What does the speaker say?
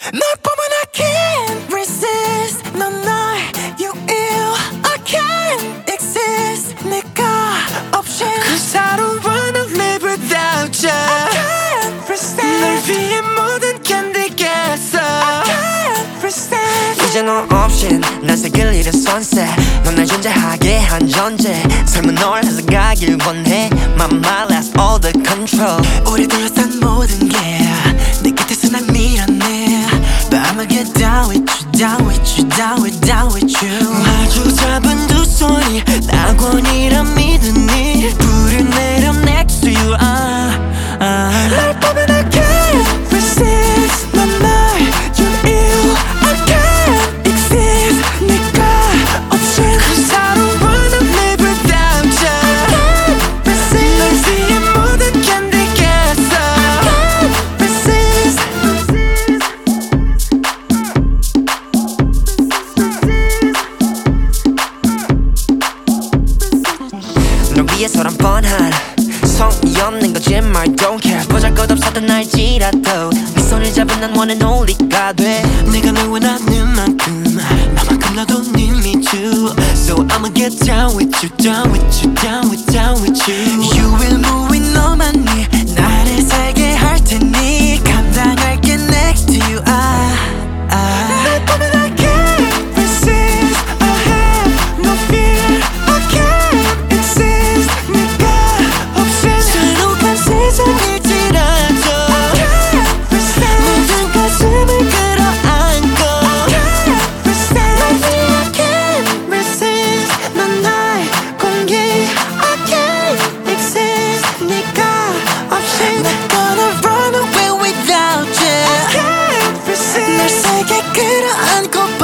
널 보면 I can't resist 넌 날 you ill I can't exist 내가 없이 Cause I don't wanna live without you I can't resist 널 위해 모든 견디겠어 I can't resist 이제 너 없인 난 새길 잃은 sunset 넌 날 존재하게 한 존재 삶은 널 해석하길 원해 My mind has all the control 우리 둘러싼 모든 게 내 곁에서 날 밀어내 But I'ma get down with you down with you down with down with you 마주 잡은 두 손이 낙원이란 믿으니 불을 내려 next to you 날 보면 I can't resist 넌 날 you ill I can't exist 네가 없이 Cause I don't wanna live without you I can't resist 널 위해 모든 견디겠어 I can't resist 널 위해서란 뻔한 성의 없는 거짓말 don't care 보잘것없었던 날지라도 네 손을 잡은 난 one and only가 돼 내가 널 원하는 만큼 나만큼 나도 need me too So I'ma get down with you down with you down with down with you You will move with 너만이 나를 살게 할 테니 감당할게 next to you 날 보면 I can't resist I have no fear I can't exist 네가 없이 새로운 세상일지라도 I can't resist 모든 가슴을 끌어안고 I can't resist 넌 날 공기 I can't exist 네가 없이 Not gonna run away without you I can't resist 널 세게 끌어안고